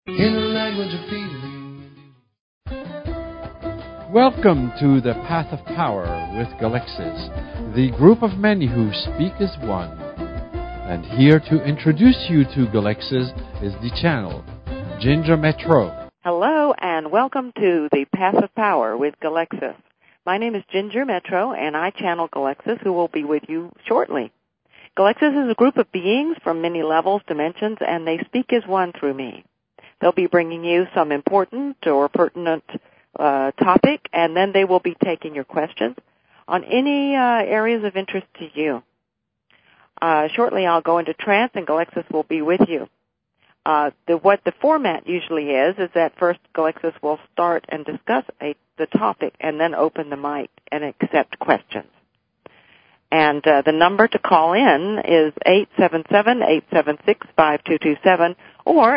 In the language of feeling. Welcome to the Path of Power with Galexis, the group of many who speak as one. And here to introduce you to Galexis is the channel, Ginger Metro. Hello and welcome to the Path of Power with Galexis. My name is Ginger Metro and I channel Galexis, who will be with you shortly. Galexis is a group of beings from many levels, dimensions, and they speak as one through me. They'll be bringing you some important or pertinent topic, and then they will be taking your questions on any areas of interest to you. Shortly I'll go into trance, and Galexis will be with you. What the format usually is that first Galexis will start and discuss the topic, and then open the mic and accept questions. And the number to call in is 877-876-5227 or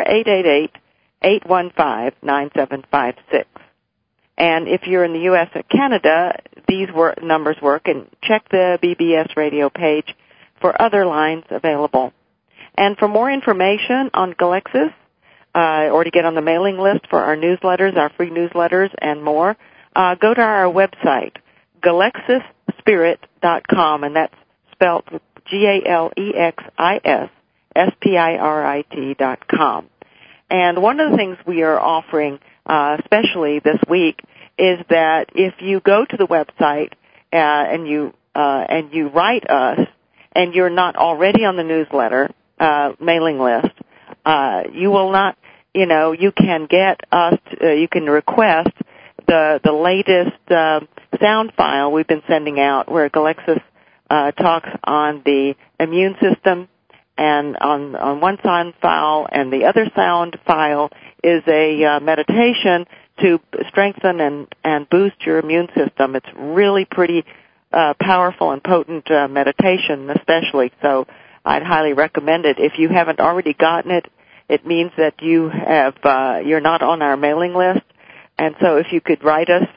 888-815-9756. And if you're in the U.S. or Canada, these numbers work, and check the BBS radio page for other lines available. And for more information on Galexis, or to get on the mailing list for our newsletters, our free newsletters, and more, go to our website, GalexisSpirit.com, and that's spelled GalexisSpirit.com. And one of the things we are offering, especially this week, is that if you go to the website and you write us, and you're not already on the newsletter mailing list, you will not. You can get us. You can request the latest sound file we've been sending out, where Galexis talks on the immune system. And on one sound file, and the other sound file is a meditation to strengthen and boost your immune system. It's really pretty powerful and potent meditation, especially. So I'd highly recommend it. If you haven't already gotten it, it means that you're not on our mailing list. And so if you could write us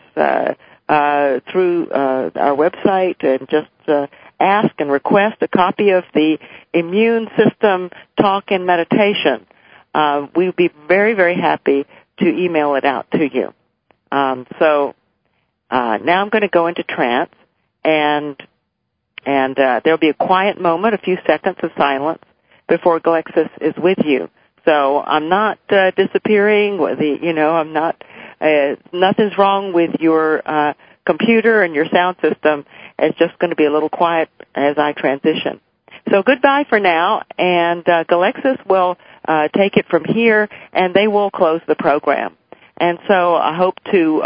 through our website and just ask and request a copy of the Immune System Talk and Meditation, we'd be very, very happy to email it out to you. So now I'm going to go into trance, and there'll be a quiet moment, a few seconds of silence before Galexis is with you. So I'm not disappearing. I'm not. Nothing's wrong with your computer and your sound system. It's just going to be a little quiet as I transition. So goodbye for now, and Galexis will take it from here, and they will close the program. And so I hope to,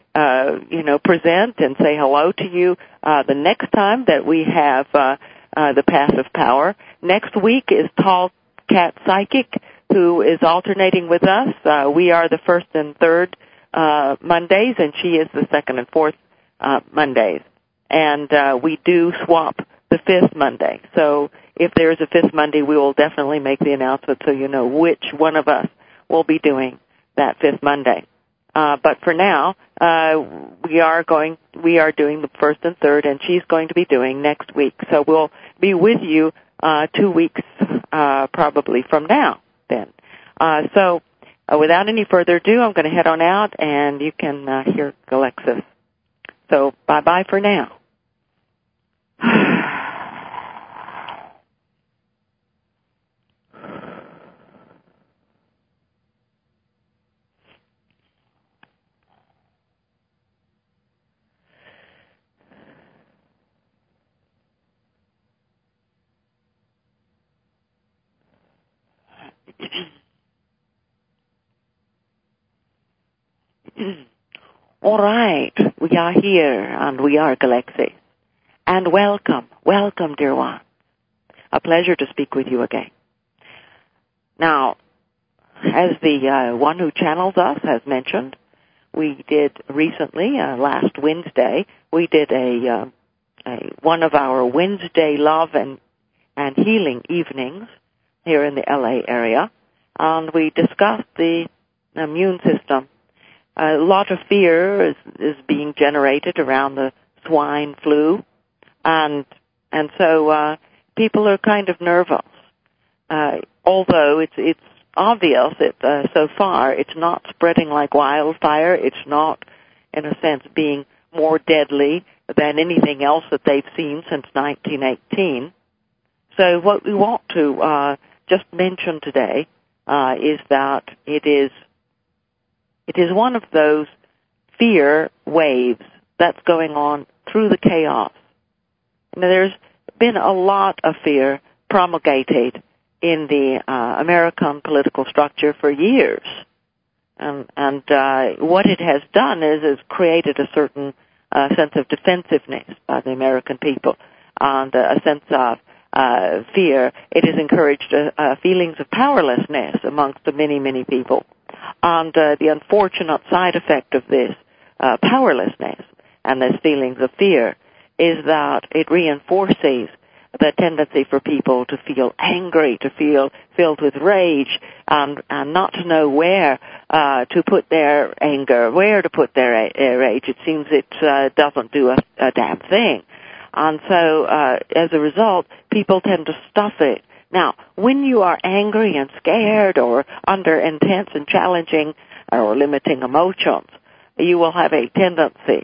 present and say hello to you the next time that we have the Path of Power. Next week is Tall Cat Psychic, who is alternating with us. We are the first and third Mondays, and she is the second and fourth Mondays. And we do swap the fifth Monday. So if there is a fifth Monday, we will definitely make the announcement so you know which one of us will be doing that fifth Monday. But for now, we are doing the first and third, and she's going to be doing next week. So we'll be with you 2 weeks probably from now then. So without any further ado, I'm going to head on out, and you can hear Galexis. So bye-bye for now. All right, we are here, and we are Galexis. And welcome, dear one. A pleasure to speak with you again. Now, as the one who channels us has mentioned, we did recently, last Wednesday, we did one of our Wednesday love and healing evenings here in the LA area, and we discussed the immune system. A lot of fear is being generated around the swine flu, and so people are kind of nervous. Although it's obvious that so far it's not spreading like wildfire. It's not, in a sense, being more deadly than anything else that they've seen since 1918. So what we want to just mention today is that it is one of those fear waves that's going on through the chaos. Now, there's been a lot of fear promulgated in the American political structure for years. And what it has done is created a certain sense of defensiveness by the American people and a sense of fear. It has encouraged feelings of powerlessness amongst the many, many people. And the unfortunate side effect of this powerlessness and this feelings of fear is that it reinforces the tendency for people to feel angry, to feel filled with rage, and not to know where to put their anger, where to put their rage. It seems it doesn't do a damn thing. And so, as a result, people tend to stuff it. Now, when you are angry and scared or under intense and challenging or limiting emotions, you will have a tendency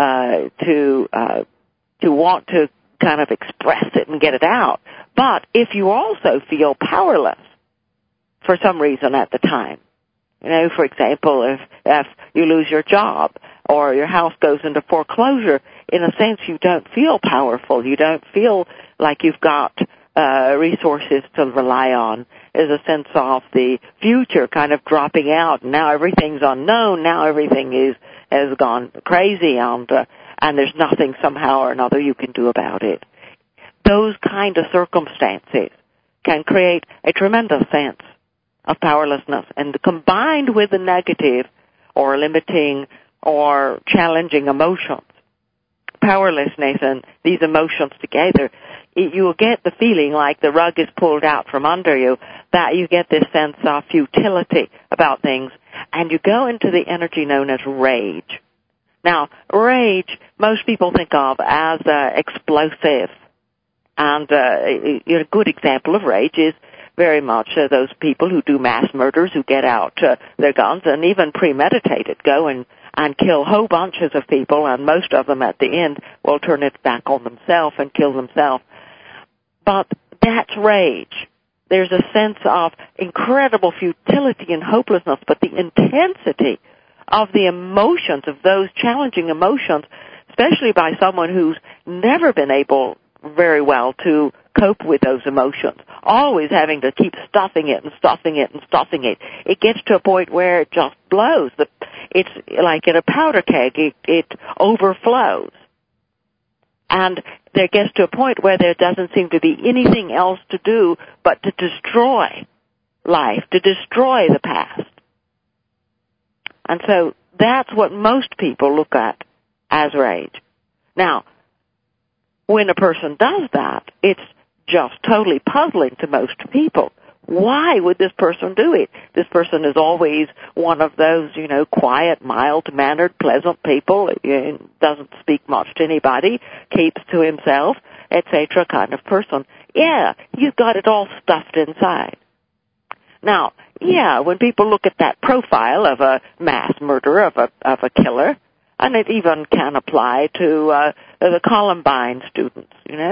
to want to kind of express it and get it out. But if you also feel powerless for some reason at the time, for example, if you lose your job or your house goes into foreclosure, in a sense you don't feel powerful. You don't feel like you've got resources to rely on. There's a sense of the future kind of dropping out. Now everything's unknown. Now everything has gone crazy, and there's nothing somehow or another you can do about it. Those kind of circumstances can create a tremendous sense of powerlessness, and combined with the negative or limiting or challenging emotions, powerlessness and these emotions together, you will get the feeling like the rug is pulled out from under you, that you get this sense of futility about things, and you go into the energy known as rage. Now, rage, most people think of as explosive, and a good example of rage is very much those people who do mass murders, who get out their guns and even premeditated, go and kill whole bunches of people, and most of them at the end will turn it back on themselves and kill themselves. But that's rage. There's a sense of incredible futility and hopelessness, but the intensity of the emotions, of those challenging emotions, especially by someone who's never been able very well to cope with those emotions, always having to keep stuffing it and stuffing it and stuffing it. It gets to a point where it just blows. It's like in a powder keg, it overflows. And there gets to a point where there doesn't seem to be anything else to do but to destroy life, to destroy the past. And so that's what most people look at as rage. Now, when a person does that, it's just totally puzzling to most people. Why would this person do it? This person is always one of those, quiet, mild-mannered, pleasant people, doesn't speak much to anybody, keeps to himself, etc. kind of person. Yeah, you've got it all stuffed inside. Now, yeah, when people look at that profile of a mass murderer, of a killer, and it even can apply to the Columbine students,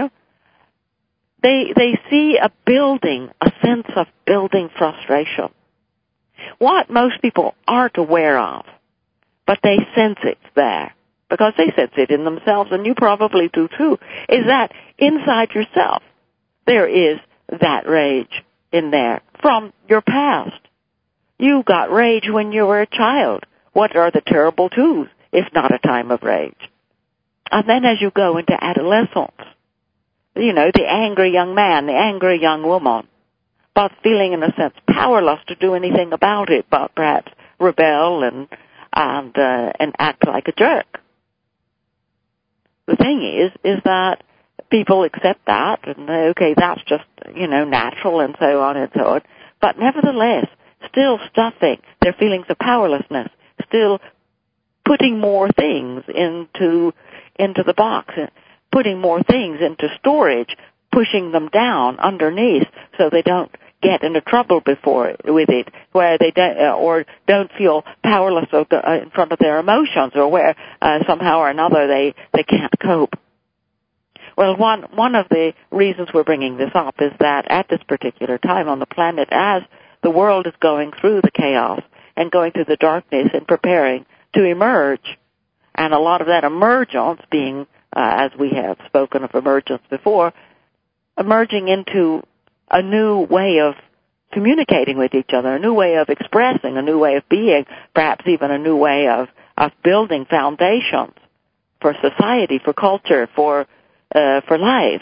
They see a sense of building frustration. What most people aren't aware of, but they sense it's there, because they sense it in themselves, and you probably do too, is that inside yourself there is that rage in there from your past. You got rage when you were a child. What are the terrible twos, if not a time of rage? And then as you go into adolescence, the angry young man, the angry young woman, but feeling in a sense powerless to do anything about it, but perhaps rebel and act like a jerk. The thing is that people accept that, and okay, that's just, natural, and so on and so on. But nevertheless, still stuffing their feelings of powerlessness, still putting more things into the box, putting more things into storage, pushing them down underneath so they don't get into trouble with it, where they don't feel powerless in front of their emotions, or where somehow or another they can't cope. Well, one of the reasons we're bringing this up is that at this particular time on the planet, as the world is going through the chaos and going through the darkness and preparing to emerge, and a lot of that emergence being, as we have spoken of emergence before, emerging into a new way of communicating with each other, a new way of expressing, a new way of being, perhaps even a new way of building foundations for society, for culture, for life.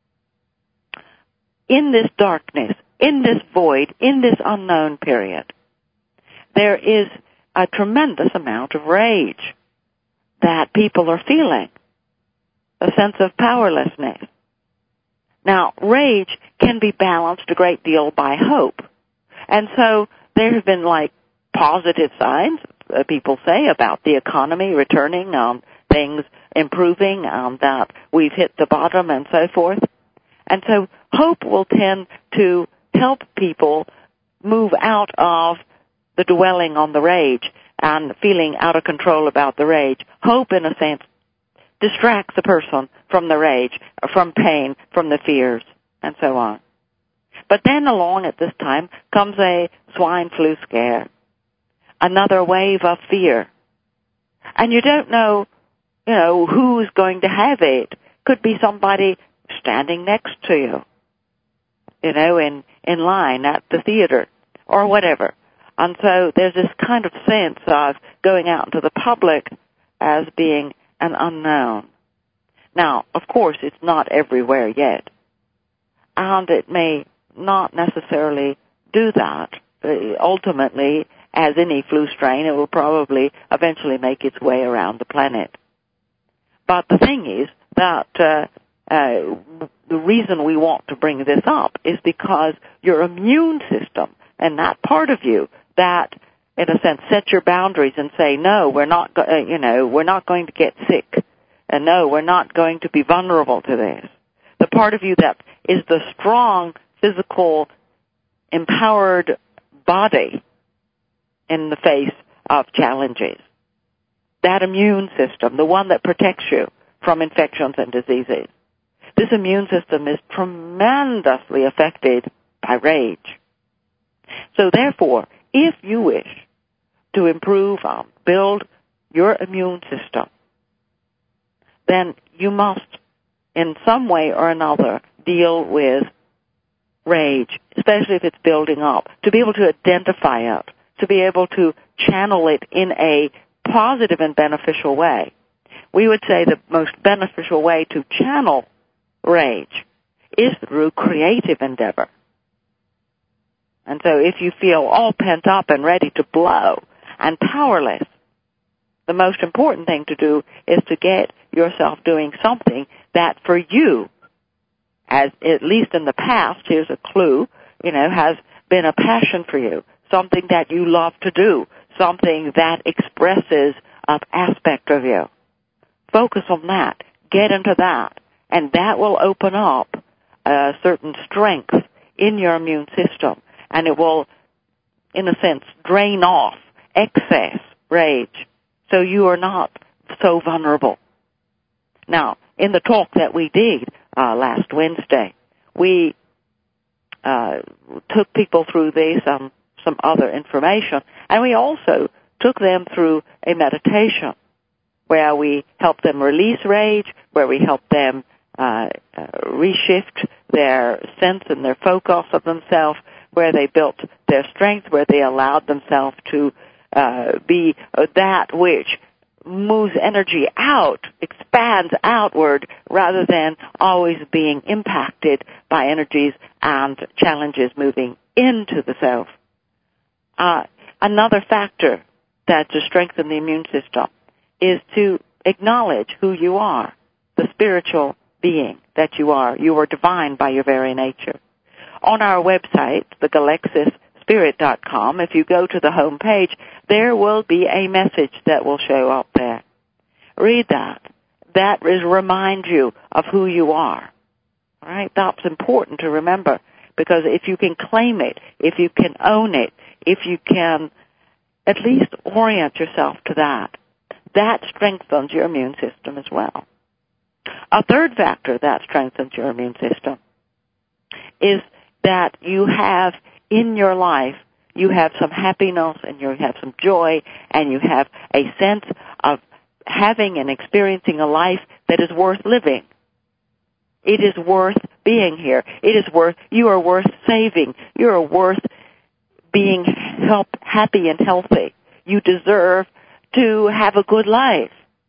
In this darkness, in this void, in this unknown period, there is a tremendous amount of rage that people are feeling, a sense of powerlessness. Now, rage can be balanced a great deal by hope. And so there have been positive signs, people say, about the economy returning, things improving, that we've hit the bottom and so forth. And so hope will tend to help people move out of the dwelling on the rage and feeling out of control about the rage. Hope, in a sense, distracts a person from the rage, from pain, from the fears, and so on. But then along at this time comes a swine flu scare, another wave of fear. And you don't know, who's going to have it. Could be somebody standing next to you, in line at the theater or whatever. And so there's this kind of sense of going out into the public as being an unknown. Now, of course, it's not everywhere yet, and it may not necessarily do that. Ultimately, as any flu strain, it will probably eventually make its way around the planet. But the thing is that the reason we want to bring this up is because your immune system and that part of you that, in a sense, set your boundaries and say, no, we're not going to get sick, and no, we're not going to be vulnerable to this. The part of you that is the strong, physical, empowered body in the face of challenges. That immune system, the one that protects you from infections and diseases. This immune system is tremendously affected by rage. So therefore, if you wish to improve, build your immune system, then you must, in some way or another, deal with rage, especially if it's building up, to be able to identify it, to be able to channel it in a positive and beneficial way. We would say the most beneficial way to channel rage is through creative endeavor. And so if you feel all pent up and ready to blow and powerless, the most important thing to do is to get yourself doing something that for you, as at least in the past, here's a clue, has been a passion for you, something that you love to do, something that expresses an aspect of you. Focus on that. Get into that. And that will open up a certain strength in your immune system. And it will, in a sense, drain off excess rage so you are not so vulnerable. Now, in the talk that we did last Wednesday, we took people through this, some other information, and we also took them through a meditation where we helped them release rage, where we helped them reshift their sense and their focus of themselves, where they built their strength, where they allowed themselves to be that which moves energy out, expands outward, rather than always being impacted by energies and challenges moving into the self. Another factor that to strengthen the immune system is to acknowledge who you are, the spiritual being that you are. You are divine by your very nature. On our website, thegalexisspirit.com, if you go to the home page, there will be a message that will show up there. Read that. That is remind you of who you are. All right? That's important to remember, Because if you can claim it, if you can own it, if you can at least orient yourself to that, that strengthens your immune system as well. A third factor that strengthens your immune system is that you have in your life, you have some happiness and you have some joy and you have a sense of having and experiencing a life that is worth living. It is worth being here. You are worth saving. You are worth being happy and healthy. You deserve to have a good life.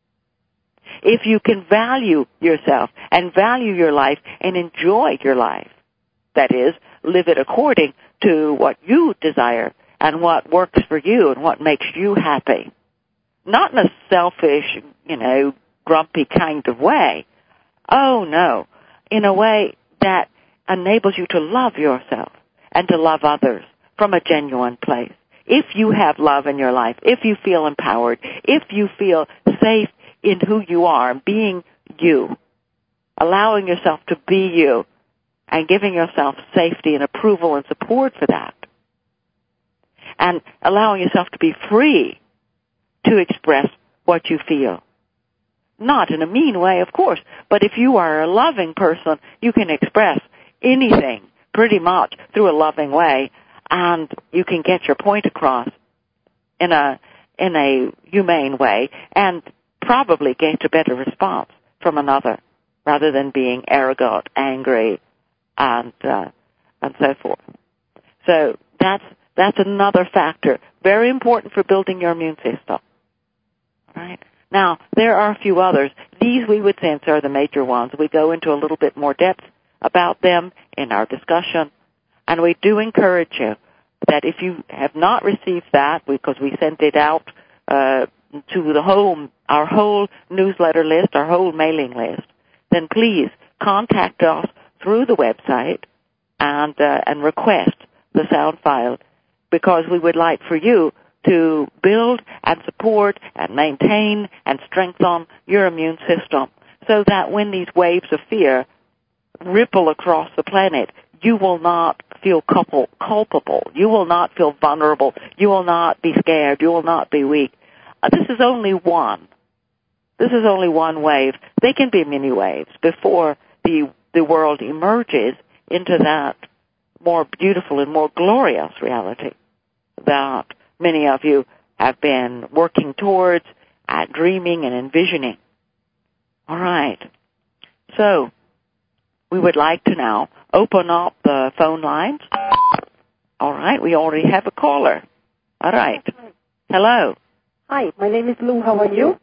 If you can value yourself and value your life and enjoy your life, that is, live it according to what you desire and what works for you and what makes you happy. Not in a selfish, grumpy kind of way. Oh, no. In a way that enables you to love yourself and to love others from a genuine place. If you have love in your life, if you feel empowered, if you feel safe in who you are, being you, allowing yourself to be you, and giving yourself safety and approval and support for that, and allowing yourself to be free to express what you feel. Not in a mean way, of course, but if you are a loving person, you can express anything pretty much through a loving way, and you can get your point across in a humane way, and probably get a better response from another, rather than being arrogant, angry, and so forth. So that's another factor, very important for building your immune system. Right? Now, there are a few others. These we would sense are the major ones. We go into a little bit more depth about them in our discussion, and we do encourage you that if you have not received that, because we sent it out to our whole newsletter list, our whole mailing list, then please contact us through the website and request the sound file, because we would like for you to build and support and maintain and strengthen your immune system, so that when these waves of fear ripple across the planet, you will not feel culpable. You will not feel vulnerable. You will not be scared. You will not be weak. This is only one. This is only one wave. They can be many waves before the world emerges into that more beautiful and more glorious reality that many of you have been working towards, dreaming and envisioning. All right. So we would like to now open up the phone lines. All right. We already have a caller. All right. Hello. Hi, my name is Lou. How are you?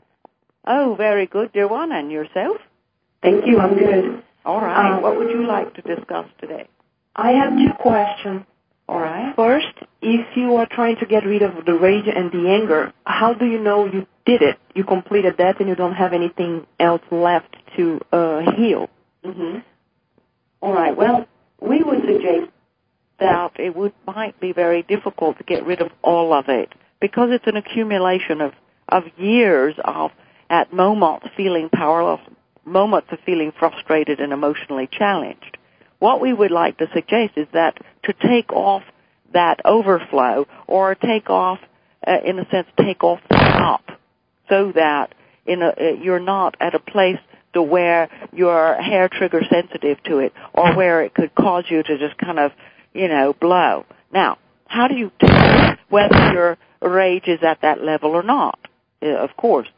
Oh, very good, dear one. And yourself? Thank you. I'm good. All right. What would you like to discuss today? I have two questions. All right. First, if you are trying to get rid of the rage and the anger, how do you know you did it? You completed that and you don't have anything else left to heal? Mm-hmm. All right. Well, we would suggest that it might be very difficult to get rid of all of it, because it's an accumulation of years of, at moments, feeling powerless, moments of feeling frustrated and emotionally challenged. What we would like to suggest is that to take off that overflow, or take off, in a sense, take off the top, so that you're not at a place to where you're hair trigger sensitive to it, or where it could cause you to just kind of, blow. Now, how do you tell whether your rage is at that level or not? Of course.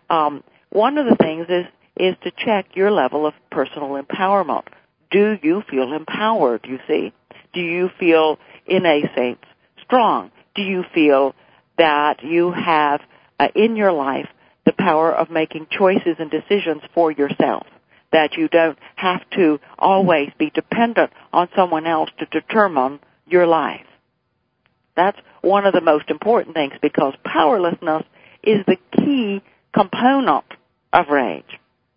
One of the things is to check your level of personal empowerment. Do you feel empowered, you see? Do you feel, in a sense, strong? Do you feel that you have in your life the power of making choices and decisions for yourself, that you don't have to always be dependent on someone else to determine your life? That's one of the most important things, because powerlessness is the key component of rage.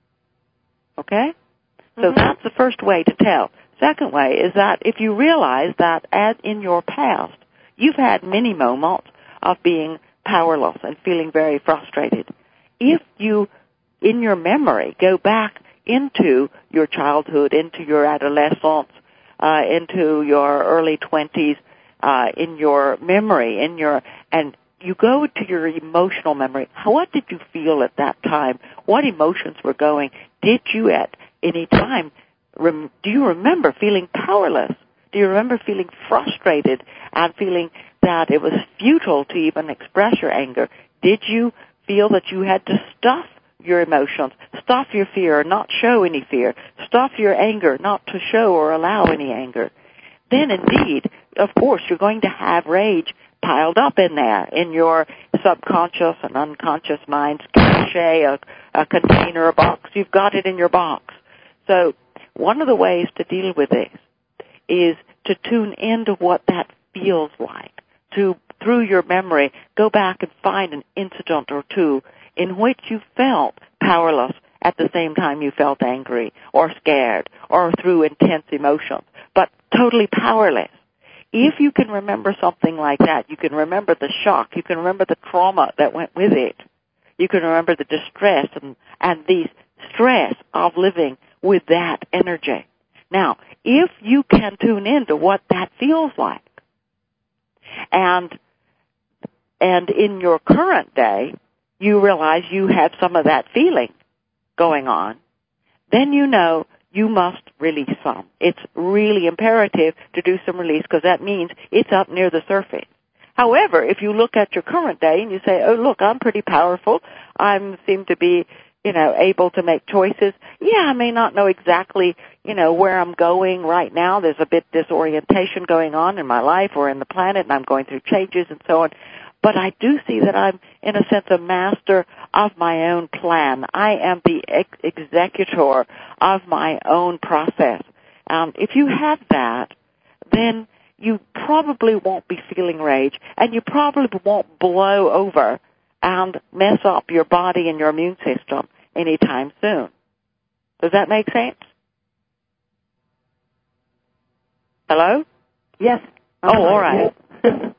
Okay? So that's the first way to tell. Second way is that if you realize that, as in your past, you've had many moments of being powerless and feeling very frustrated. If you, in your memory, go back into your childhood, into your adolescence, into your early 20s, in your memory, and you go to your emotional memory. What did you feel at that time? What emotions were going? Did you at any time, do you remember feeling powerless? Do you remember feeling frustrated and feeling that it was futile to even express your anger? Did you feel that you had to stuff your emotions, stuff your fear, not show any fear, stuff your anger, not to show or allow any anger? Then indeed, of course, you're going to have rage piled up in there, in your subconscious and unconscious minds, cache, a container, a box. You've got it in your box. So one of the ways to deal with this is to tune into what that feels like, to, through your memory, go back and find an incident or two in which you felt powerless at the same time you felt angry or scared or through intense emotions, but totally powerless. If you can remember something like that, you can remember the shock, you can remember the trauma that went with it, you can remember the distress and the stress of living with that energy. Now, if you can tune into what that feels like, and in your current day, you realize you have some of that feeling going on, then you know you must release some. It's really imperative to do some release because that means it's up near the surface. However, if you look at your current day and you say, oh, look, I'm pretty powerful, I seem to be, able to make choices. Yeah, I may not know exactly, where I'm going right now. There's a bit disorientation going on in my life or in the planet, and I'm going through changes and so on. But I do see that I'm, in a sense, a master of my own plan. I am the executor of my own process. If you have that, then you probably won't be feeling rage, and you probably won't blow over and mess up your body and your immune system anytime soon. Does that make sense? Hello? Yes. Oh, all right. Yes.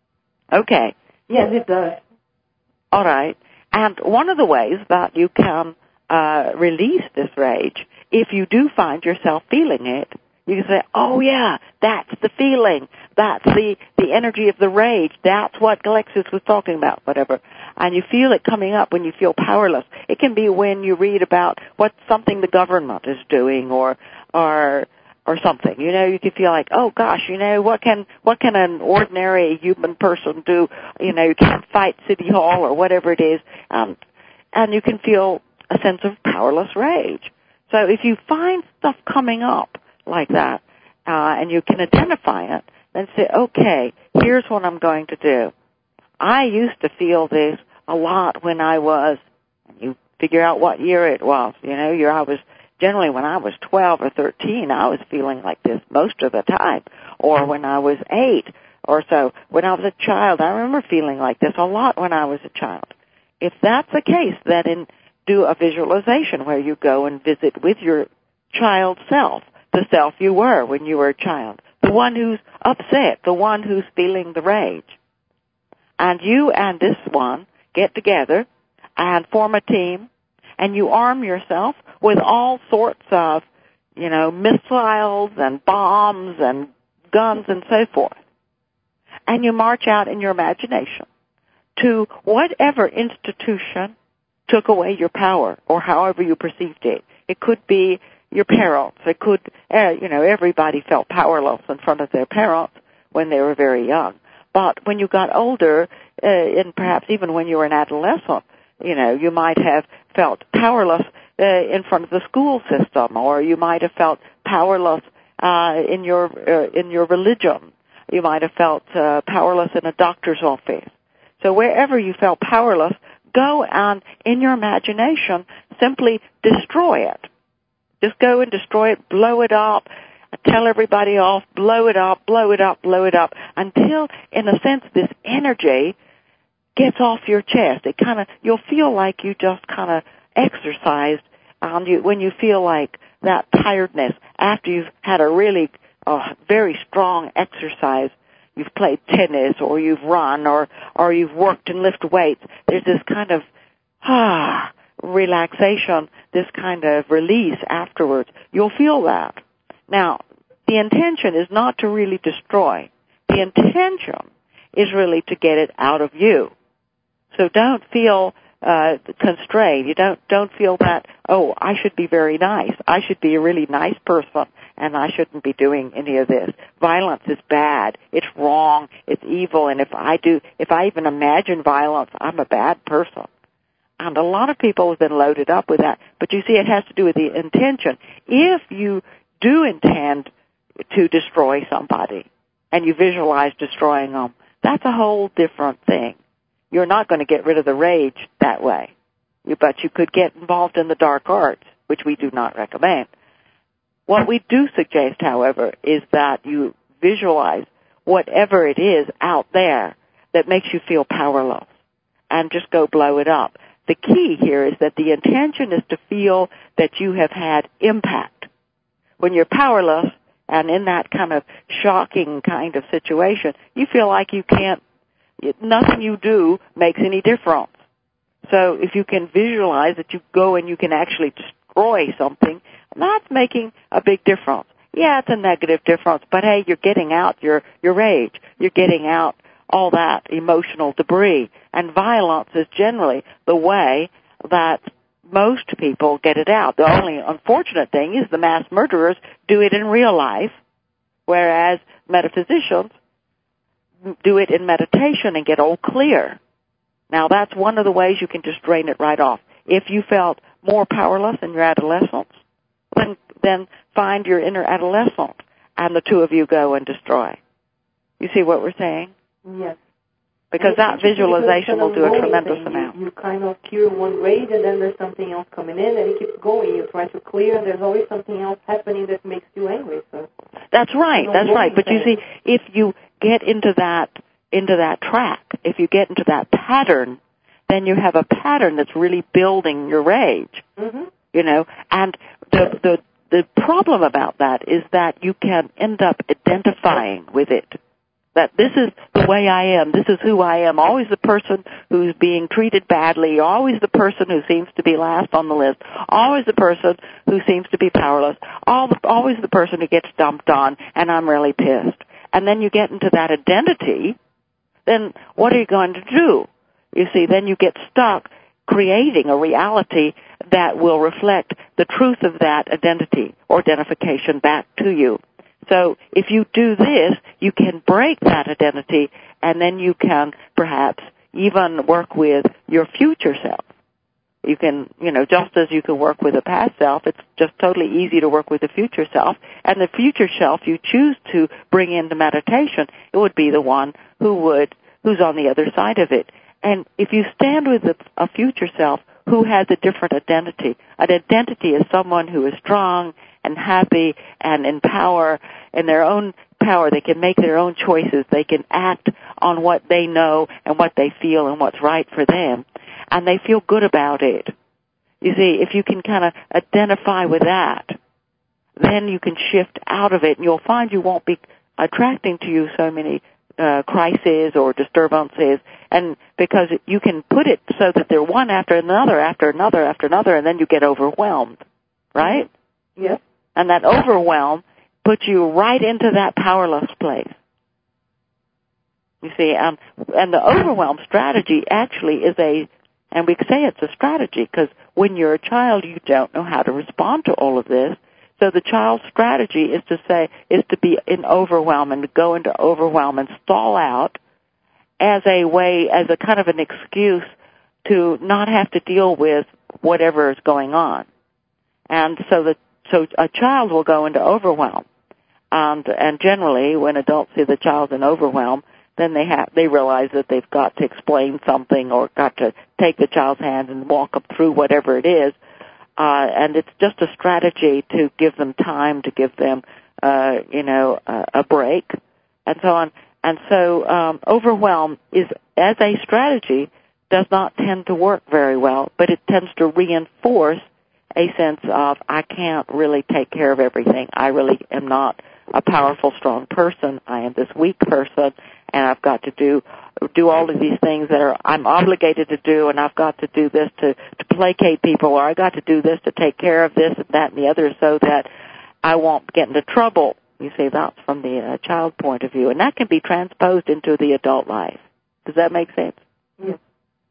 Okay. Yes, it does. All right. And one of the ways that you can release this rage, if you do find yourself feeling it, you can say, oh, yeah, that's the feeling. That's the energy of the rage. That's what Galexis was talking about, whatever. And you feel it coming up when you feel powerless. It can be when you read about what something the government is doing or something. You can feel like, oh gosh, what can an ordinary human person do? You can't fight City Hall or whatever it is. And you can feel a sense of powerless rage. So if you find stuff coming up like that, and you can identify it, then say, okay, here's what I'm going to do. I used to feel this a lot when I was, you figure out what year it was, I was generally when I was 12 or 13, I was feeling like this most of the time. Or when I was 8 or so, when I was a child, I remember feeling like this a lot when I was a child. If that's the case, then do a visualization where you go and visit with your child self, the self you were when you were a child, the one who's upset, the one who's feeling the rage. And you and this one get together and form a team, and you arm yourself with all sorts of, missiles and bombs and guns and so forth. And you march out in your imagination to whatever institution took away your power or however you perceived it. It could be your parents. It could, everybody felt powerless in front of their parents when they were very young. But when you got older, and perhaps even when you were an adolescent, you might have felt powerless in front of the school system, or you might have felt powerless in your religion. You might have felt powerless in a doctor's office. So wherever you felt powerless, go and, in your imagination, simply destroy it. Just go and destroy it, blow it up, tell everybody off, blow it up, blow it up, blow it up, until, in a sense, this energy gets off your chest. You'll feel like you just kind of exercised when you feel like that tiredness after you've had a really very strong exercise. You've played tennis or you've run or you've worked and lifted weights. There's this kind of relaxation, this kind of release afterwards. You'll feel that. Now, the intention is not to really destroy. The intention is really to get it out of you. So don't feel constrained. You don't feel that, oh, I should be very nice. I should be a really nice person, and I shouldn't be doing any of this. Violence is bad. It's wrong. It's evil. And if I even imagine violence, I'm a bad person. And a lot of people have been loaded up with that. But you see, it has to do with the intention. If you do intend to destroy somebody, and you visualize destroying them, that's a whole different thing. You're not going to get rid of the rage that way. But you could get involved in the dark arts, which we do not recommend. What we do suggest, however, is that you visualize whatever it is out there that makes you feel powerless and just go blow it up. The key here is that the intention is to feel that you have had impact. When you're powerless and in that kind of shocking kind of situation, you feel like you can't, nothing you do makes any difference. So if you can visualize that you go and you can actually destroy something, that's making a big difference. Yeah, it's a negative difference, but hey, you're getting out your rage. You're getting out all that emotional debris. And violence is generally the way that most people get it out. The only unfortunate thing is the mass murderers do it in real life, whereas metaphysicians do it in meditation and get all clear. Now, that's one of the ways you can just drain it right off. If you felt more powerless in your adolescence, then find your inner adolescent, and the two of you go and destroy. You see what we're saying? Yes. Because that visualization will do a tremendous amount. You kind of cure one rage, and then there's something else coming in, and it keeps going. You try to clear, and there's always something else happening that makes you angry. So that's right. That's right. But you see, if you get into that track, if you get into that pattern, then you have a pattern that's really building your rage. Mm-hmm. You know, and the problem about that is that you can end up identifying with it. That this is the way I am, this is who I am, always the person who's being treated badly, always the person who seems to be last on the list, always the person who seems to be powerless, always the person who gets dumped on, and I'm really pissed. And then you get into that identity, then what are you going to do? You see, then you get stuck creating a reality that will reflect the truth of that identity or identification back to you. So if you do this, you can break that identity, and then you can perhaps even work with your future self. You can, just as you can work with a past self, it's just totally easy to work with the future self. And the future self you choose to bring into meditation, it would be the one who's on the other side of it. And if you stand with a future self who has a different identity, an identity is someone who is strong and happy and in power, in their own power. They can make their own choices. They can act on what they know and what they feel and what's right for them. And they feel good about it. You see, if you can kind of identify with that, then you can shift out of it, and you'll find you won't be attracting to you so many crises or disturbances, and because you can put it so that they're one after another, after another, after another, and then you get overwhelmed, right? Yes. And that overwhelm puts you right into that powerless place. You see, and the overwhelm strategy actually is and we say it's a strategy because when you're a child, you don't know how to respond to all of this. So the child's strategy is to be in overwhelm and to go into overwhelm and stall out as a kind of an excuse to not have to deal with whatever is going on. And so a child will go into overwhelm. And generally, when adults see the child in overwhelm, then they realize that they've got to explain something or got to take the child's hand and walk them through whatever it is. And it's just a strategy to give them time, to give them, a break, and so on. And so, overwhelm is, as a strategy, does not tend to work very well, but it tends to reinforce a sense of, I can't really take care of everything. I really am not a powerful, strong person. I am this weak person, and I've got to do all of these things that I'm obligated to do, and I've got to do this to placate people, or I got to do this to take care of this and that and the other so that I won't get into trouble. You see, that's from the child point of view, and that can be transposed into the adult life. Does that make sense? Yes.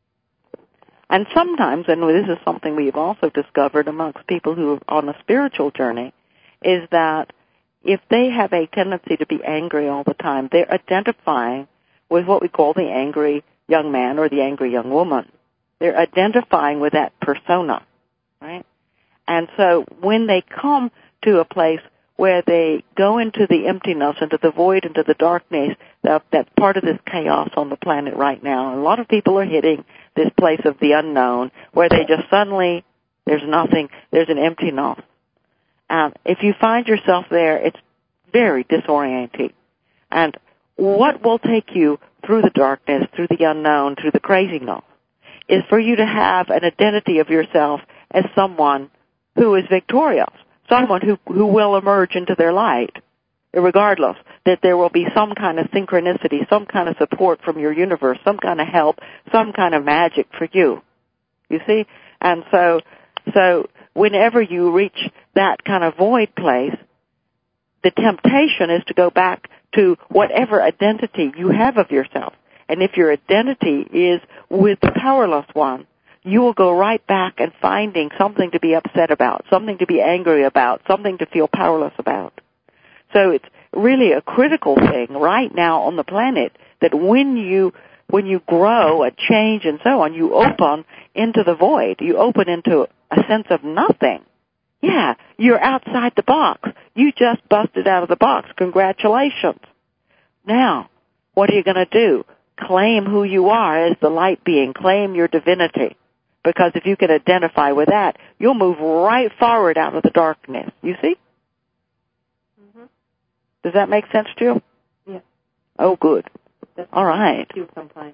And sometimes, and this is something we've also discovered amongst people who are on a spiritual journey, is that if they have a tendency to be angry all the time, they're identifying with what we call the angry young man or the angry young woman. They're identifying with that persona, right? And so when they come to a place where they go into the emptiness, into the void, into the darkness, that's part of this chaos on the planet right now. And a lot of people are hitting this place of the unknown where they just suddenly, there's nothing, there's an emptiness. If you find yourself there, it's very disorienting. And what will take you through the darkness, through the unknown, through the craziness, is for you to have an identity of yourself as someone who is victorious, someone who will emerge into their light, regardless, that there will be some kind of synchronicity, some kind of support from your universe, some kind of help, some kind of magic for you. You see? And so whenever you reach that kind of void place, the temptation is to go back to whatever identity you have of yourself. And if your identity is with the powerless one, you will go right back and finding something to be upset about, something to be angry about, something to feel powerless about. So it's really a critical thing right now on the planet that when you grow and change and so on, you open into the void. You open into a sense of nothing. Yeah, you're outside the box. You just busted out of the box. Congratulations. Now, what are you going to do? Claim who you are as the light being. Claim your divinity. Because if you can identify with that, you'll move right forward out of the darkness. You see? Mm-hmm. Does that make sense to you? Yes. Oh, good. That's all right. Sometimes.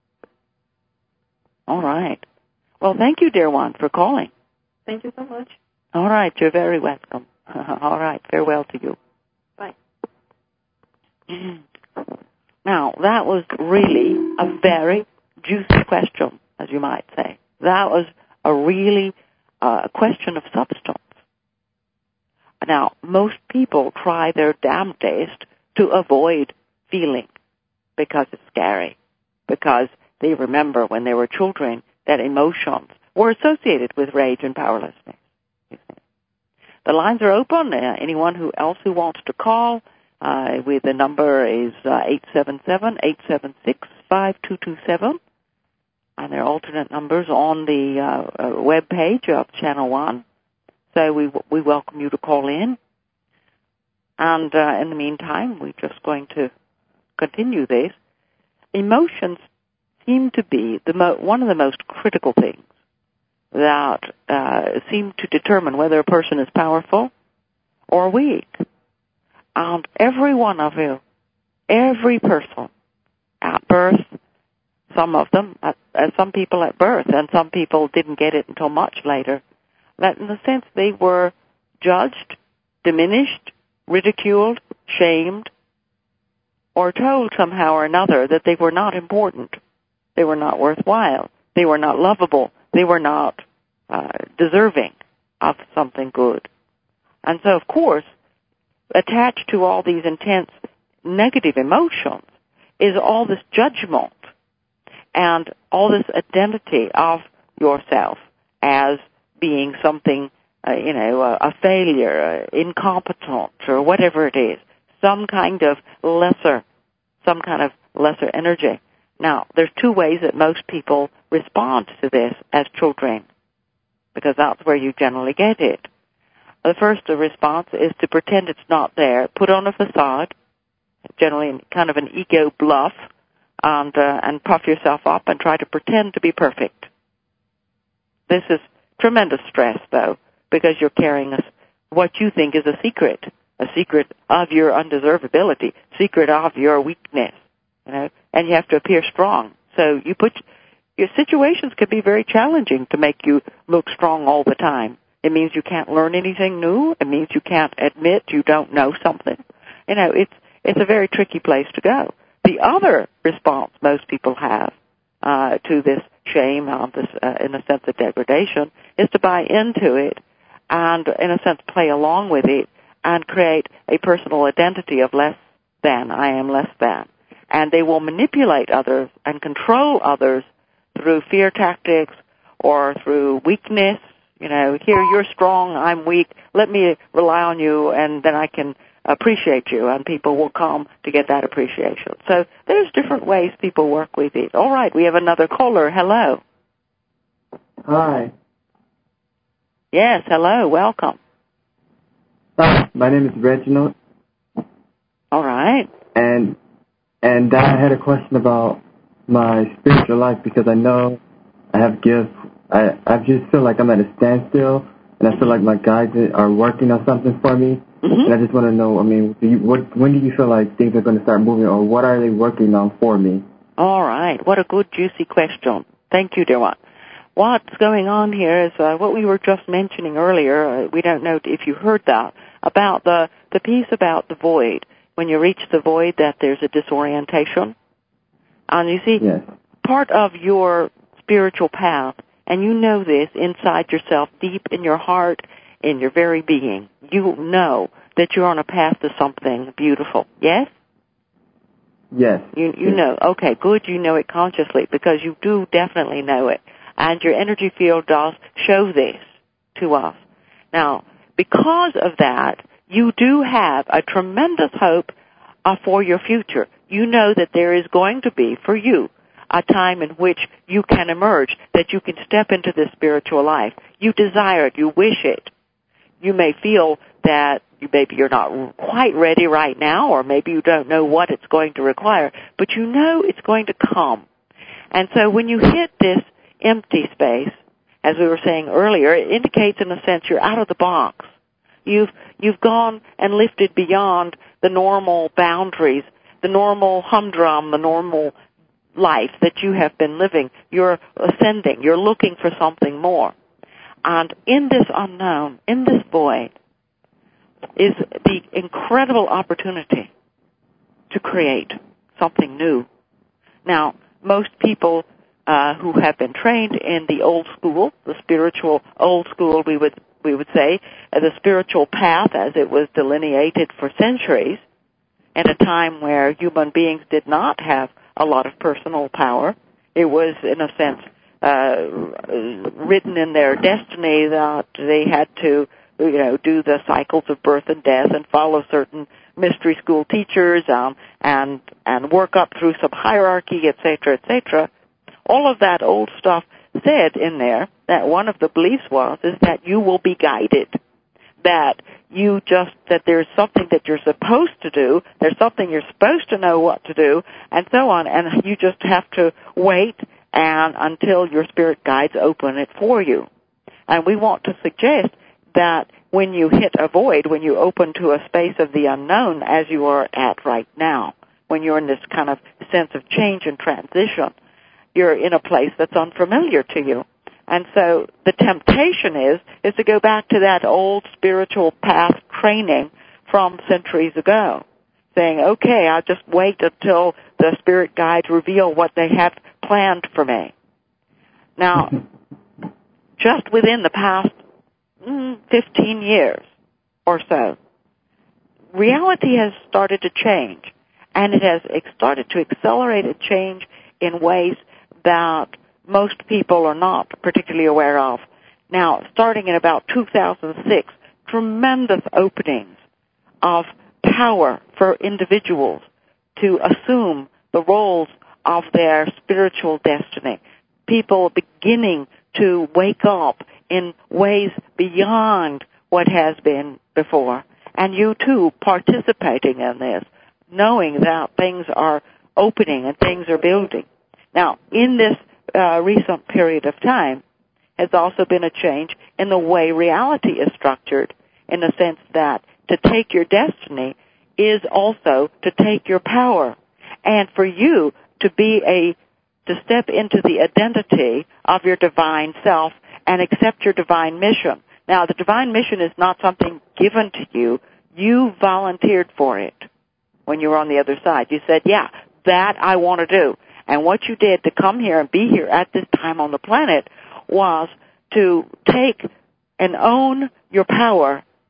All right. Well, thank you, dear one, for calling. Thank you so much. All right. You're very welcome. All right. Farewell to you. Bye. Now, that was really a very juicy question, as you might say. That was a really question of substance. Now, most people try their damnedest to avoid feeling because it's scary, because they remember when they were children that emotions were associated with rage and powerlessness. The lines are open. Anyone else who wants to call, the number is 877-876-5227. And there are alternate numbers on the web page of Channel 1. So we welcome you to call in. And in the meantime, we're just going to continue this. Emotions seem to be one of the most critical things that seem to determine whether a person is powerful or weak. And every one of you, every person at birth, some of them, some people at birth, and some people didn't get it until much later, that in a sense they were judged, diminished, ridiculed, shamed, or told somehow or another that they were not important, they were not worthwhile, they were not lovable, they were not deserving of something good. And so, of course, attached to all these intense negative emotions is all this judgment and all this identity of yourself as being something, a failure, incompetent, or whatever it is, some kind of lesser energy. Now, there's two ways that most people respond to this as children, because that's where you generally get it. The first response is to pretend it's not there, put on a facade, generally kind of an ego bluff, and puff yourself up and try to pretend to be perfect. This is tremendous stress, though, because you're carrying what you think is a secret of your undeservability, secret of your weakness, and you have to appear strong. So your situations can be very challenging to make you look strong all the time. It means you can't learn anything new. It means you can't admit you don't know something. It's a very tricky place to go. The other response most people have to this shame, in a sense of degradation, is to buy into it and, in a sense, play along with it and create a personal identity of less than, I am less than. And they will manipulate others and control others through fear tactics or through weakness. You know, here, you're strong, I'm weak, let me rely on you, and then I can appreciate you, and people will come to get that appreciation. So there's different ways people work with it. All right, we have another caller. Hello. Hi. Yes, hello, welcome. Hi, my name is Reginald. All right. And I had a question about my spiritual life because I know I have gifts. I just feel like I'm at a standstill, and I feel like my guides are working on something for me. Mm-hmm. And I just want to know, I mean, when do you feel like things are going to start moving, or what are they working on for me? All right. What a good, juicy question. Thank you, dear one. What's going on here is what we were just mentioning earlier. We don't know if you heard that, about the piece about the void. When you reach the void, that there's a disorientation. And you see, yes, part of your spiritual path, and you know this inside yourself, deep in your heart, in your very being, you know that you're on a path to something beautiful. Yes? Yes. You know. Okay, good. You know it consciously, because you do definitely know it. And your energy field does show this to us. Now, because of that, you do have a tremendous hope for your future. You know that there is going to be, for you, a time in which you can emerge, that you can step into this spiritual life. You desire it. You wish it. You may feel that maybe you're not quite ready right now, or maybe you don't know what it's going to require, but you know it's going to come. And so when you hit this empty space, as we were saying earlier, it indicates in a sense you're out of the box. You've gone and lifted beyond the normal boundaries, the normal humdrum, the normal life that you have been living. You're ascending. You're looking for something more. And in this unknown, in this void, is the incredible opportunity to create something new. Now, most people who have been trained in the old school, the spiritual old school, we would say, the spiritual path as it was delineated for centuries, in a time where human beings did not have a lot of personal power. It was, in a sense, written in their destiny that they had to, do the cycles of birth and death and follow certain mystery school teachers, and work up through some hierarchy, et cetera, et cetera. All of that old stuff said in there that one of the beliefs is that you will be guided, that there's something that you're supposed to do, there's something you're supposed to know what to do, and so on, and you just have to wait and until your spirit guides open it for you. And we want to suggest that when you hit a void, when you open to a space of the unknown, as you are at right now, when you're in this kind of sense of change and transition, you're in a place that's unfamiliar to you. And so the temptation is to go back to that old spiritual path training from centuries ago, saying, okay, I'll just wait until the spirit guides reveal what they have planned for me. Now, just within the past 15 years or so, reality has started to change, and it has started to accelerate a change in ways that most people are not particularly aware of. Now, starting in about 2006, tremendous openings of power for individuals to assume the roles of their spiritual destiny. People beginning to wake up in ways beyond what has been before. And you too participating in this, knowing that things are opening and things are building. Now, in this recent period of time has also been a change in the way reality is structured, in the sense that to take your destiny is also to take your power. And for you to step into the identity of your divine self and accept your divine mission. Now, the divine mission is not something given to you. You volunteered for it when you were on the other side. You said, yeah, that I want to do. And what you did to come here and be here at this time on the planet was to take and own your power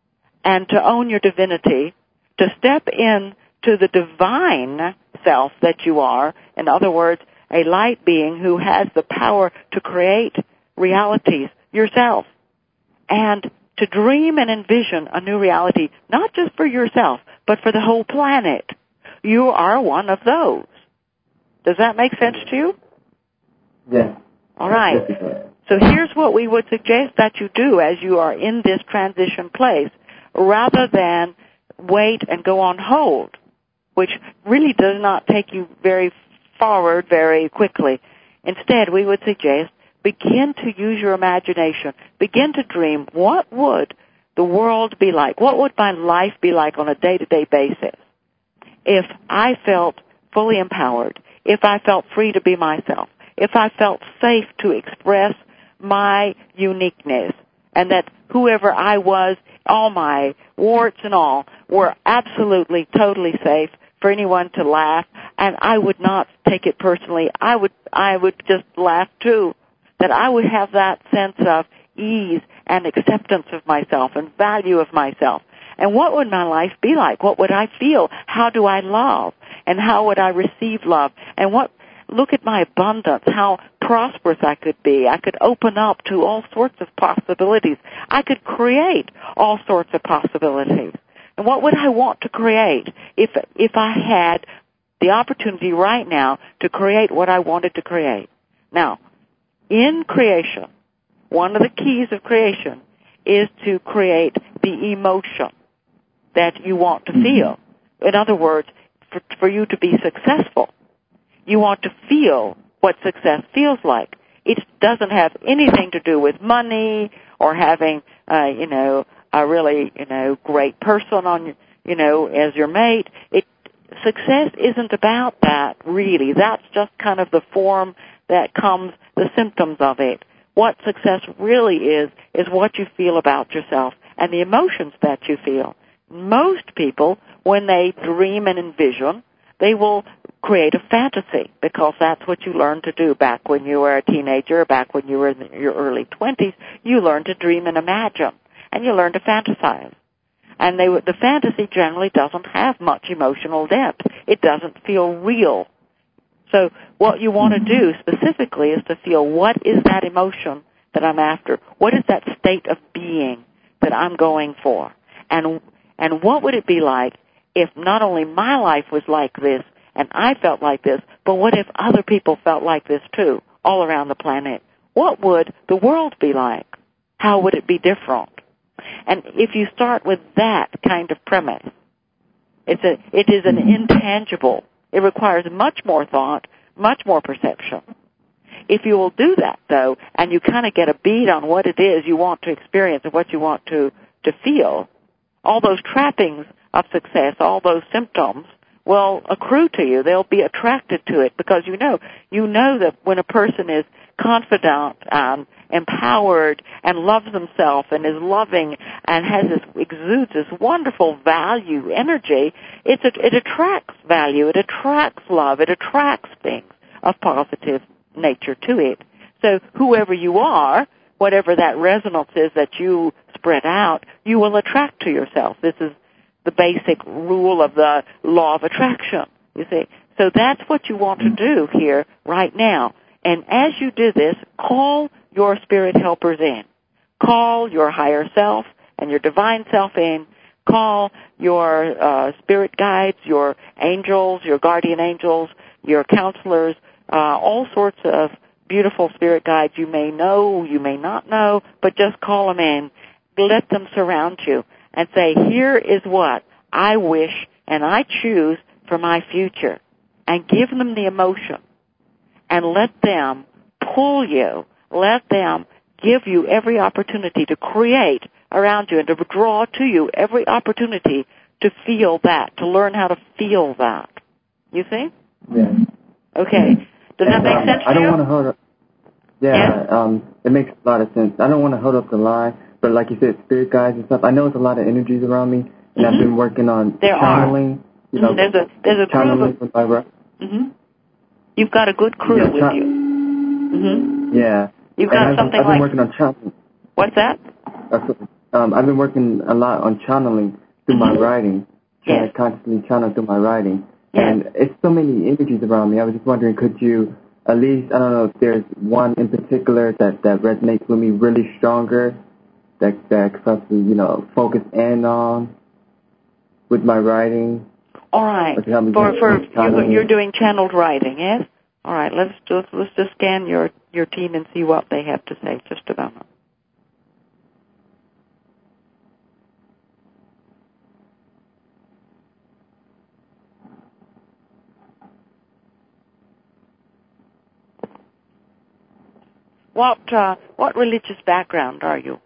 and to own your divinity, to step in to the divine self that you are, in other words, a light being who has the power to create realities yourself, and to dream and envision a new reality, not just for yourself, but for the whole planet. You are one of those. Does that make sense to you? Yes. All right. So here's what we would suggest that you do as you are in this transition place, rather than wait and go on hold, which really does not take you very forward very quickly. Instead, we would suggest begin to use your imagination. Begin to dream, what would the world be like? What would my life be like on a day-to-day basis if I felt fully empowered, if I felt free to be myself, if I felt safe to express my uniqueness, and that whoever I was, all my warts and all, were absolutely, totally safe for anyone to laugh, and I would not take it personally. I would just laugh too. That I would have that sense of ease and acceptance of myself and value of myself. And what would my life be like? What would I feel? How do I love? And how would I receive love? And look at my abundance, how prosperous I could be. I could open up to all sorts of possibilities. I could create all sorts of possibilities. And what would I want to create if I had the opportunity right now to create what I wanted to create? Now, in creation, one of the keys of creation is to create the emotion that you want to feel. In other words, for you to be successful, you want to feel what success feels like. It doesn't have anything to do with money or having, a really, great person on, as your mate. Success isn't about that, really. That's just kind of the form that comes, the symptoms of it. What success really is what you feel about yourself and the emotions that you feel. Most people, when they dream and envision, they will create a fantasy, because that's what you learned to do back when you were a teenager, back when you were in your early 20s. You learned to dream and imagine, and you learned to fantasize. And the fantasy generally doesn't have much emotional depth. It doesn't feel real. So what you want to do specifically is to feel, what is that emotion that I'm after? What is that state of being that I'm going for? And what would it be like if not only my life was like this and I felt like this, but what if other people felt like this too, all around the planet? What would the world be like? How would it be different? And if you start with that kind of premise, it is an intangible. It requires much more thought, much more perception. If you will do that, though, and you kind of get a bead on what it is you want to experience and what you want to feel, all those trappings of success, all those symptoms will accrue to you. They'll be attracted to it, because you know that when a person is confident and empowered and loves himself and is loving and exudes this wonderful value energy, it attracts value, it attracts love, it attracts things of positive nature to it. So whoever you are, whatever that resonance is that you spread out, you will attract to yourself. This is the basic rule of the law of attraction, you see. So that's what you want to do here right now. And as you do this, call your spirit helpers in. Call your higher self and your divine self in. Call your spirit guides, your angels, your guardian angels, your counselors, all sorts of beautiful spirit guides you may know, you may not know, but just call them in. Let them surround you and say, here is what I wish and I choose for my future. And give them the emotion. And let them pull you. Let them give you every opportunity to create around you and to draw to you every opportunity to feel that, to learn how to feel that. You see? Yeah. Okay. Does that make sense to you? I don't want to hold up. Yeah, it makes a lot of sense. I don't want to hold up the line, but like you said, spirit guides and stuff, I know it's a lot of energies around me, and I've been working on channeling. You know, there's a channeling group with my You've got a good crew with you. Yeah. You've got something I've been working on channeling. What's that? I've been working a lot on channeling through my writing, trying Yes. to constantly channel through my writing. Yes. And it's so many images around me. I was just wondering, could you at least, I don't know if there's one in particular that resonates with me really stronger, that I could possibly, focus in on with my writing? All right. Or to help me For with channeling? you're doing channeled writing, yes? All right. Let's just scan your team and see what they have to say. Just a moment. What religious background are you?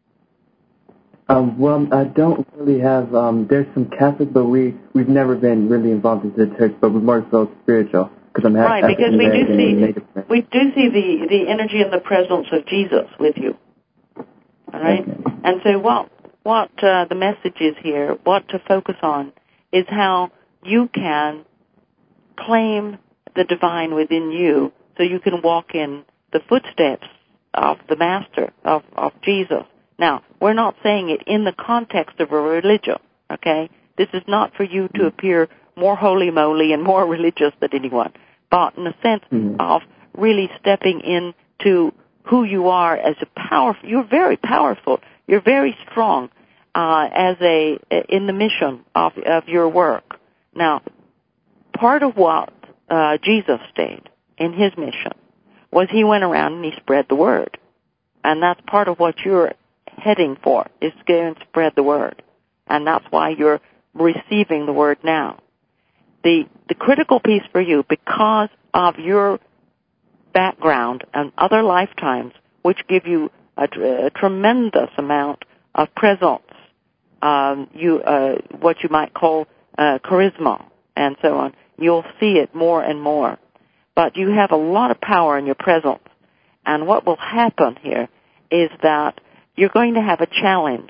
Well, I don't really have, there's some Catholic, but we've never been really involved in the church, but we're more so spiritual, because I'm Right, because we do African-American and Native American. we do see the energy and the presence of Jesus with you. All right? Okay. And so what the message is here, what to focus on, is how you can claim the divine within you so you can walk in the footsteps of the Master, of Jesus. Now, we're not saying it in the context of a religion, okay? This is not for you to appear more holy-moly and more religious than anyone, but in a sense of really stepping into who you are as a powerful, you're very powerful, you're very strong in the mission of your work. Now, part of what Jesus did in his mission was he went around and he spread the word. And that's part of what you're heading for, is to go and spread the word. And that's why you're receiving the word now. The critical piece for you, because of your background and other lifetimes, which give you a tremendous amount of presence, what you might call charisma and so on, you'll see it more and more. But you have a lot of power in your presence. And what will happen here is that you're going to have a challenge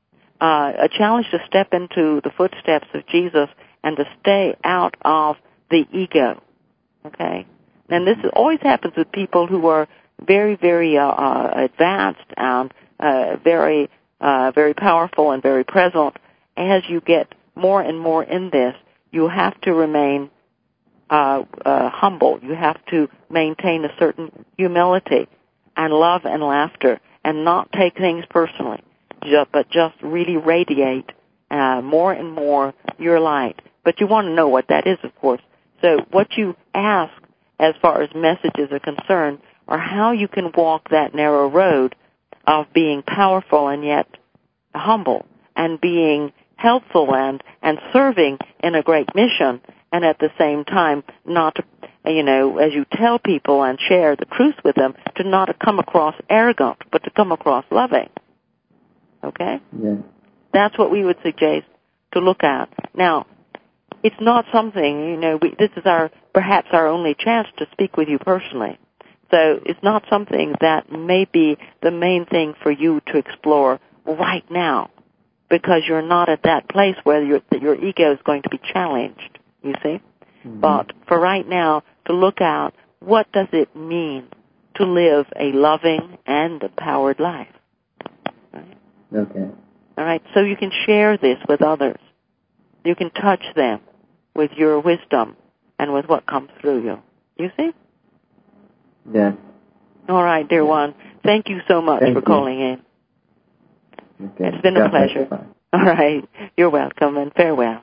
to step into the footsteps of Jesus and to stay out of the ego. Okay? And this always happens with people who are very, very advanced and very, very powerful and very present. As you get more and more in this, you have to remain humble. You have to maintain a certain humility and love and laughter and not take things personally, but just really radiate more and more your light. But you want to know what that is, of course. So what you ask as far as messages are concerned are how you can walk that narrow road of being powerful and yet humble and being helpful and serving in a great mission, and at the same time not to, as you tell people and share the truth with them, to not come across arrogant, but to come across loving. Okay? Yeah. That's what we would suggest to look at. Now, it's not something, this is perhaps our only chance to speak with you personally. So it's not something that may be the main thing for you to explore right now, because you're not at that place where your ego is going to be challenged, you see? Mm-hmm. But for right now, to look at what does it mean to live a loving and empowered life. Right? Okay. All right, so you can share this with others. You can touch them with your wisdom and with what comes through you. You see? Yes. All right, dear one. Thank you so much for calling in. Okay. It's been a pleasure. All right. You're welcome, and farewell.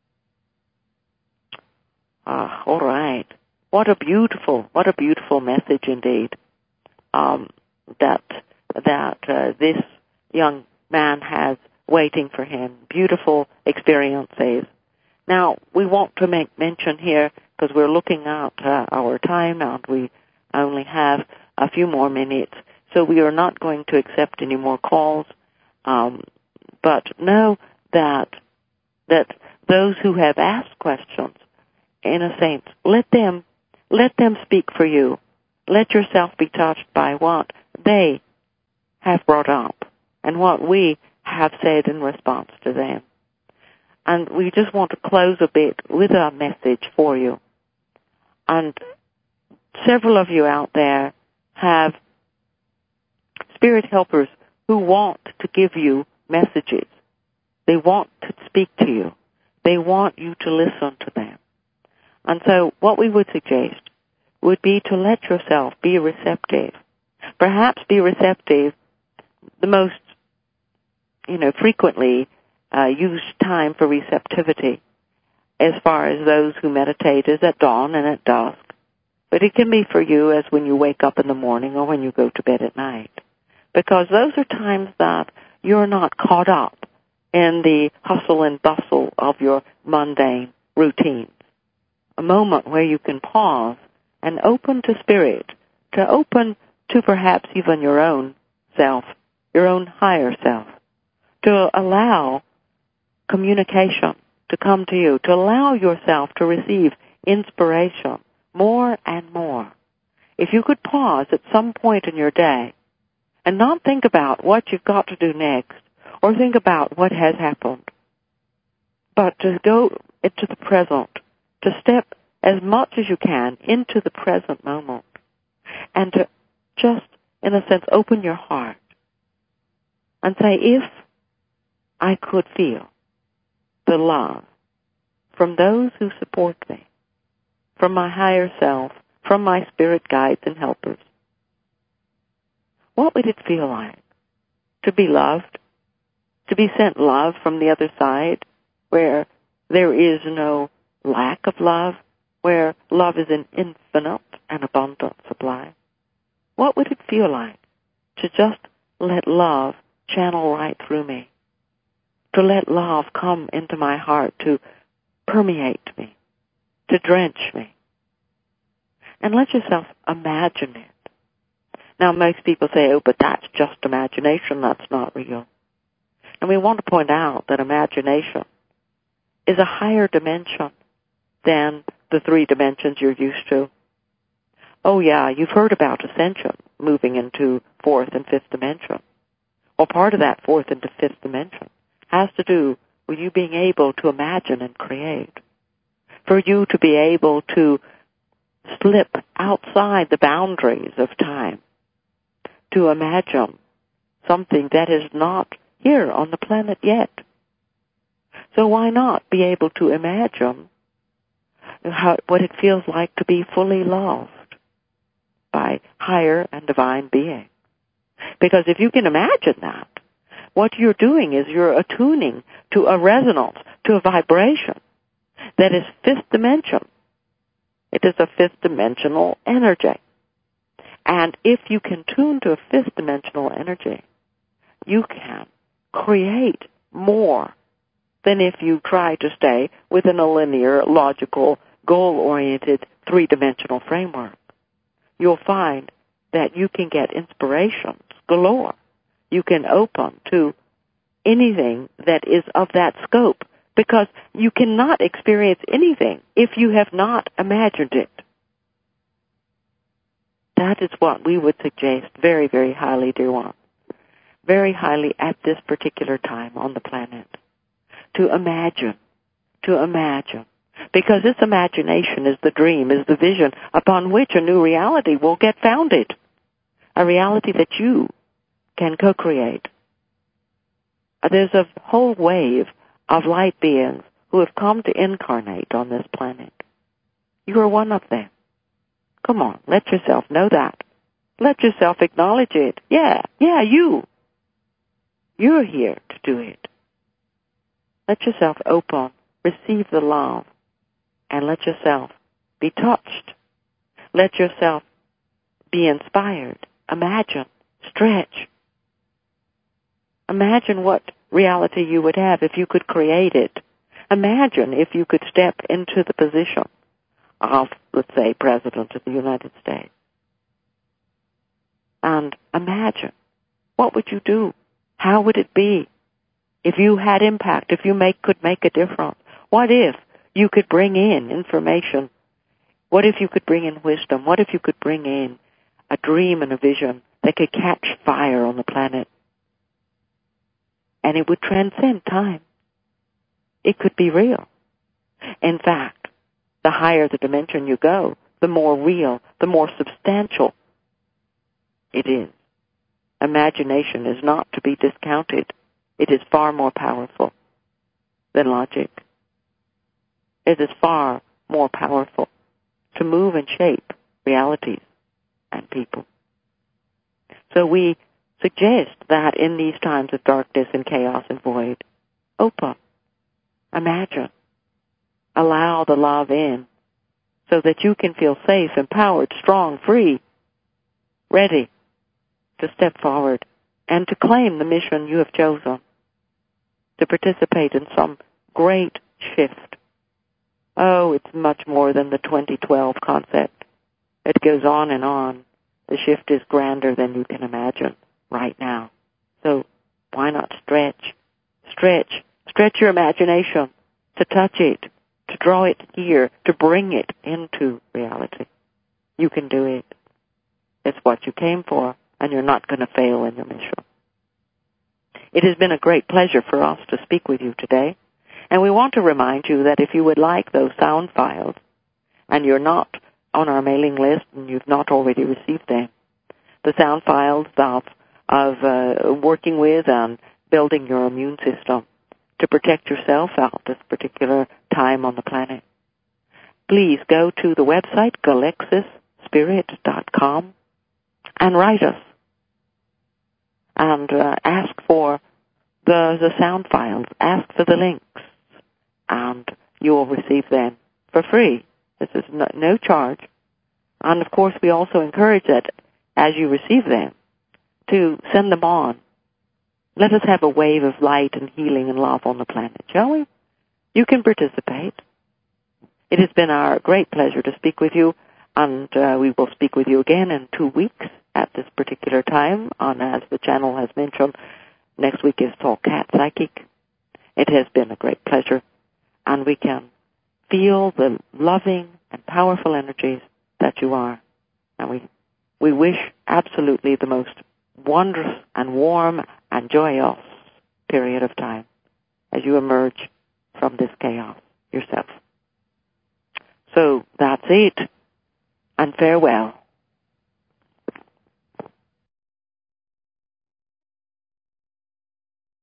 All right. What a beautiful message indeed. That this young man has waiting for him. Beautiful experiences. Now, we want to make mention here, because we're looking at our time and we only have a few more minutes, so we are not going to accept any more calls. But know that those who have asked questions, in a sense, let them speak for you. Let yourself be touched by what they have brought up and what we have said in response to them. And we just want to close a bit with a message for you. And several of you out there have spirit helpers who want to give you messages. They want to speak to you. They want you to listen to them. And so what we would suggest would be to let yourself be receptive. Perhaps be receptive. The most, frequently used time for receptivity as far as those who meditate is at dawn and at dusk. But it can be for you as when you wake up in the morning or when you go to bed at night. Because those are times that you're not caught up in the hustle and bustle of your mundane routines. A moment where you can pause and open to spirit, to open to perhaps even your own self, your own higher self, to allow communication to come to you, to allow yourself to receive inspiration more and more. If you could pause at some point in your day and not think about what you've got to do next or think about what has happened, but to go into the present, to step as much as you can into the present moment and to just, in a sense, open your heart and say, if I could feel the love from those who support me, from my higher self, from my spirit guides and helpers, what would it feel like to be loved, to be sent love from the other side, where there is no lack of love, where love is an infinite and abundant supply? What would it feel like to just let love channel right through me, to let love come into my heart, to permeate me, to drench me? And let yourself imagine it. Now, most people say, oh, but that's just imagination, that's not real. And we want to point out that imagination is a higher dimension than the 3 dimensions you're used to. Oh, yeah, you've heard about ascension, moving into 4th and 5th dimension. Well, part of that 4th and 5th dimension has to do with you being able to imagine and create, for you to be able to slip outside the boundaries of time, to imagine something that is not here on the planet yet. So why not be able to imagine what it feels like to be fully loved by higher and divine beings? Because if you can imagine that, what you're doing is you're attuning to a resonance, to a vibration that is 5th dimension. It is a 5th dimensional energy. And if you can tune to a 5th dimensional energy, you can create more than if you try to stay within a linear, logical, goal-oriented 3-dimensional framework. You'll find that you can get inspirations galore. You can open to anything that is of that scope, because you cannot experience anything if you have not imagined it. That is what we would suggest very, very highly, dear one. Very highly at this particular time on the planet. To imagine. Because this imagination is the dream, is the vision upon which a new reality will get founded. A reality that you can co-create. There's a whole wave of light beings who have come to incarnate on this planet. You are one of them. Come on, let yourself know that. Let yourself acknowledge it. Yeah, you. You're here to do it. Let yourself open, receive the love, and let yourself be touched. Let yourself be inspired. Imagine, stretch. Imagine what reality you would have if you could create it. Imagine if you could step into the position of, let's say, President of the United States. And imagine, what would you do? How would it be if you had impact, if you could make a difference? What if you could bring in information? What if you could bring in wisdom? What if you could bring in a dream and a vision that could catch fire on the planet? And it would transcend time. It could be real. In fact, the higher the dimension you go, the more real, the more substantial it is. Imagination is not to be discounted. It is far more powerful than logic. It is far more powerful to move and shape realities and people. So we suggest that in these times of darkness and chaos and void, open, imagine, allow the love in so that you can feel safe, empowered, strong, free, ready to step forward and to claim the mission you have chosen, to participate in some great shift. Oh, it's much more than the 2012 concept. It goes on and on. The shift is grander than you can imagine right now. So why not stretch? Stretch your imagination to touch it, to draw it here, to bring it into reality. You can do it. It's what you came for, and you're not going to fail in your mission. It has been a great pleasure for us to speak with you today, and we want to remind you that if you would like those sound files, and you're not on our mailing list and you've not already received them, the sound files of working with and building your immune system to protect yourself at this particular time on the planet, please go to the website GalexisSpirit.com and write us and ask for the sound files, ask for the links, and you will receive them for free. This is no charge. And of course, we also encourage that as you receive them, to send them on. Let us have a wave of light and healing and love on the planet, shall we? You can participate. It has been our great pleasure to speak with you, and we will speak with you again in 2 weeks at this particular time. And as the channel has mentioned, next week is Talk Cat Psychic. It has been a great pleasure, and we can feel the loving and powerful energies that you are. And we wish absolutely the most wondrous and warm and joyous period of time as you emerge from this chaos yourself. So that's it, and farewell.